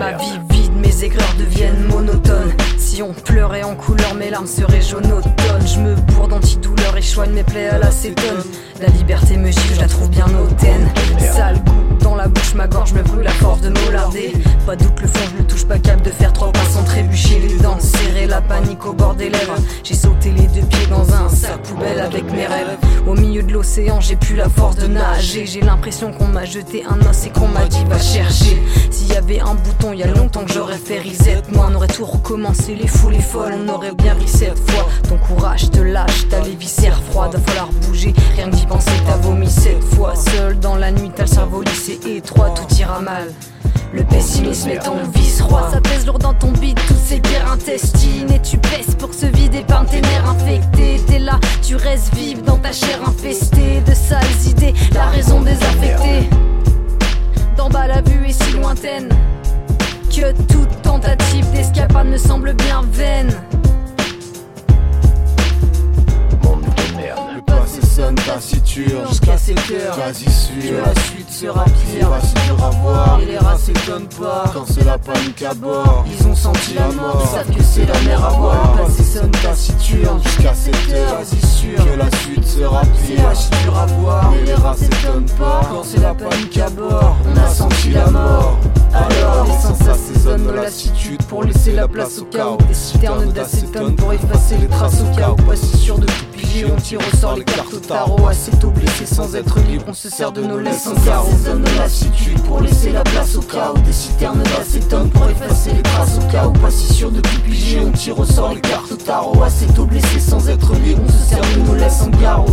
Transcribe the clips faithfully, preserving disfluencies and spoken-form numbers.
Ma vie vide, mes aigreurs deviennent monotones. Si on pleurait en couleur, mes larmes seraient jaunes automne. Je me bourre d'antidouleur et soigne mes plaies à l'acétone. La liberté me gifle, je la trouve bien hautaine. Sale goût dans la bouche, ma gorge me brûle à force de mollarder. Pas doute le fond, je le touche pas, capable de faire trois pas sans trébucher. Les dents serrées, la panique au bord des lèvres. J'ai sauté les deux pieds dans un sac poubelle avec mes rêves. Au milieu de l'océan, j'ai plus la force de nager. J'ai l'impression qu'on m'a jeté un os et qu'on m'a dit va chercher. S'il y avait un bouton, il y a longtemps que j'aurais fait reset. Moi, on aurait tout recommencé, les fous, les folles, on aurait bien ri cette fois. Ton courage te lâche, t'as les viscères froides, va falloir bouger. Rien que d'y penser, t'as vomi cette fois. Seul dans la nuit, t'as le cerveau lissé étroit, tout ira mal. Le pessimisme est ton vice-roi. Ça pèse lourd dans ton bide, toutes ces guerres intestines. Et tu pèses pour se vider par tes nerfs infectés. T'es là, tu restes vive dans ta chair infestée de sales idées, la raison désaffectée. D'en bas la vue est si lointaine que toute tentative d'escapade me semble bien vaine. Sonne taciturne jusqu'à ses cœurs, quasi sûr que la suite sera pire. Pas si dur à voir, et les rats s'étonnent pas quand c'est la panique à bord. Ils ont senti la mort, ils savent que c'est la mer à boire. Le passé sonne taciturne jusqu'à sept heures, quasi sûr que la suite sera c'est pire. pas si dur à boire, et les rats s'étonnent pas quand c'est la panique à bord. On a senti la mort. Alors l'essence assaisonne nos lassitudes pour laisser la place au chaos. Des citernes d'acétone pour effacer les traces au chaos. Pas si sûr de tout piger, on tire au sort les cartes au tarot. Assez tôt blessé sans être libre, on se sert de nos laisses en carreau. Assaisonne nos lassitudes pour laisser la place au chaos. Des citernes d'acétone pour effacer les traces au chaos. Pas si sûr de tout piger, on tire au sort les cartes au tarot. Assez tôt blessé sans être libre, on se sert de nos laisses en carreau.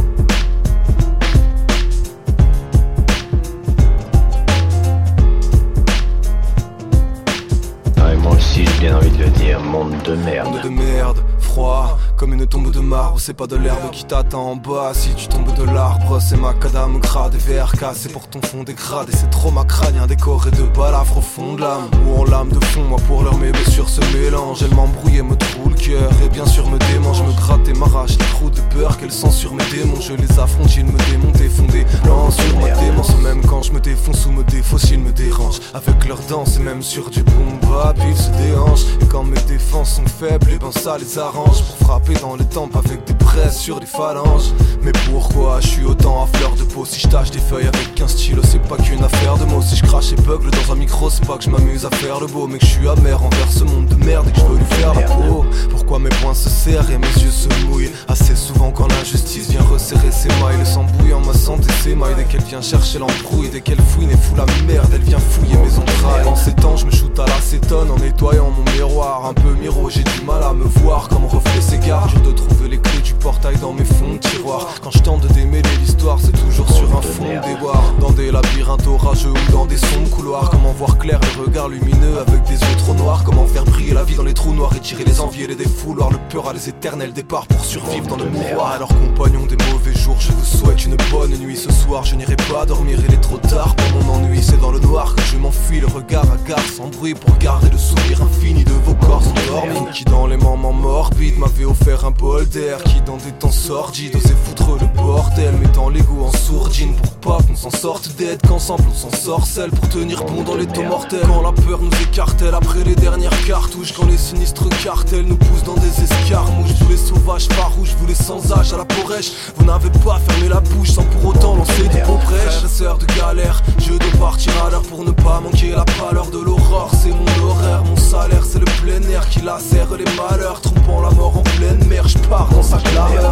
Si j'ai bien envie de le dire, monde de merde. Monde de merde, froid, comme une tombe de marbre. C'est pas de l'herbe qui t'attend en bas. Si tu tombes de l'arbre, c'est macadam, crade et V R K. C'est pour ton fond dégradé, c'est trop ma crânien décoré de balafres au fond de l'âme. Ou en lame de fond, moi pour leur mes blessures se mélangent. Elle m'embrouille et me troue le cœur, et bien sûr me démange, me gratte et m'arrache les trous de peur qu'elle sent sur mes démons. Je les affronte, ils me démontent et fondés lent sur ma démence. Même quand je me défonce ou me défausse, ils me dérangent. Avec leur danse et même sur du boom bap, ils se déhanchent. Et quand mes défenses sont faibles, et ben ça les arrange pour frapper dans les tempes avec des presses sur des phalanges. Mais pourquoi je suis autant à fleur de peau? Si je tâche des feuilles avec un stylo, c'est pas qu'une affaire de mots. Si je crache et bugle dans un micro, c'est pas que je m'amuse à faire le beau, mais que je suis amer envers ce monde de merde et que je veux lui faire la peau. Pourquoi mes poings se serrent et mes yeux se mouillent assez souvent quand l'injustice vient resserrer ses mailles. Le sang bouillant ma santé s'émaille dès qu'elle vient chercher l'embrouille. Dès qu'elle fouine et fout la merde, elle vient fouiller mes entrailles. En ces temps, je me shoot à l'acétone en nettoyant mon miroir. Un peu miro, j'ai du mal à me voir comme reflet s'égare. Dur de trouver les clés du portail dans mes fonds de tiroir. Quand je tente de démêler l'histoire, c'est toujours sur un fond de déboire. Dans des labyrinthes orageux ou dans des sombres couloirs. Comment voir clair les regards lumineux avec des yeux trop noirs. Comment faire briller la vie dans les trous noirs et tirer les envies et les défouloirs. Le peur à les éternels départs pour survivre dans le mouroir. Alors compagnons des mauvais jours, je vous souhaite une bonne nuit. Ce soir je n'irai pas dormir, il est trop tard pour mon ennui. C'est dans le noir que je m'enfuis, le regard hagard sans bruit pour garder le sourire infini de vos corps endormis. Qui dans les moments morbides m'avait offert un bol d'air. Qui dans des temps sordides osait foutre le bordel, mettant l'ego en sourdine pour pas qu'on s'en sorte dead. Qu'ensemble on s'en sorcelle pour tenir bon dans les taux mortels. Quand la peur nous écartèle après les dernières cartouches. Quand les sinistres cartels nous poussent dans des escarmouches. Vous les sauvages farouches, vous les sans âge à la porèche. Vous n'avez pas fermé la bouche sans pour autant lancer des beaux brèches. Sœurs de galère, je dois partir à l'heure pour ne pas manquer la pâleur de l'aurore. C'est mon horaire, mon salaire, c'est le plein air qui lacère les malheurs. Trompant la mort en pleine mer, je pars dans sa clameur.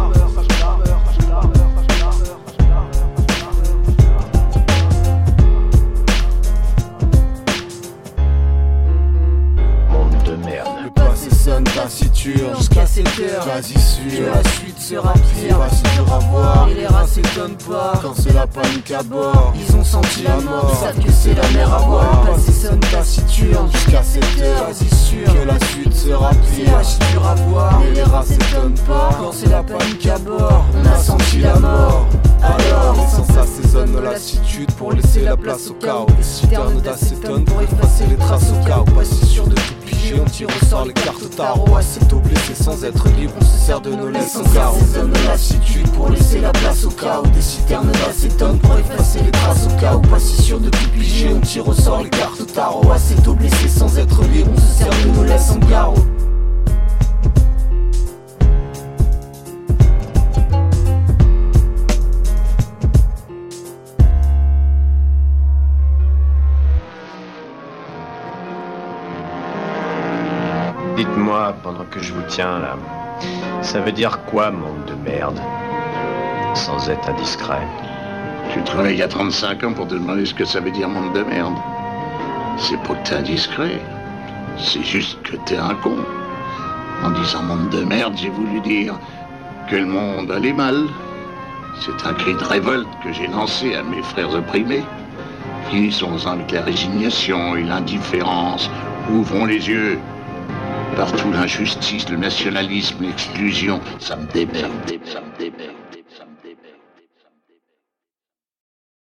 Sonne taciturne jusqu'à sept heures, quasi sûr que la suite sera pire. Pas si dur à voir, et les rats s'étonnent pas quand c'est la panique à bord. Ils ont senti la mort, ils savent que c'est la mer à boire. Le passé sonne taciturne jusqu'à sept heures, quasi sûr que la suite sera c'est pire. pas si dur à voir, et les rats s'étonnent pas quand c'est la panique à bord. On a senti la mort. Alors l'essence assaisonne nos lassitudes pour laisser la place au chaos. Des citernes d'acétone pour effacer les traces au chaos. Pas si sûr de tout piger, pigé, on tire au sort les cartes au tarot. Assez tôt blessé sans être libre, on se sert de nos laisses en garde. On saisonne la lassitude pour laisser la place au chaos. Des citernes d'acétone pour effacer les traces au chaos. Pas si sûr de tout piger, on tire au sort les cartes au tarot. Assez tôt blessé sans être libre, on se sert de nos laisses en garde. Dites-moi, pendant que je vous tiens là, ça veut dire quoi, monde de merde? Sans être indiscret. Tu travailles il y a trente-cinq ans pour te demander ce que ça veut dire monde de merde. C'est pas que t'es indiscret, c'est juste que t'es un con. En disant monde de merde, j'ai voulu dire que le monde allait mal. C'est un cri de révolte que j'ai lancé à mes frères opprimés. Finissons-en avec la résignation et l'indifférence. Ouvrons les yeux. Partout l'injustice, le nationalisme, l'exclusion, ça me démerde, ça me démerde.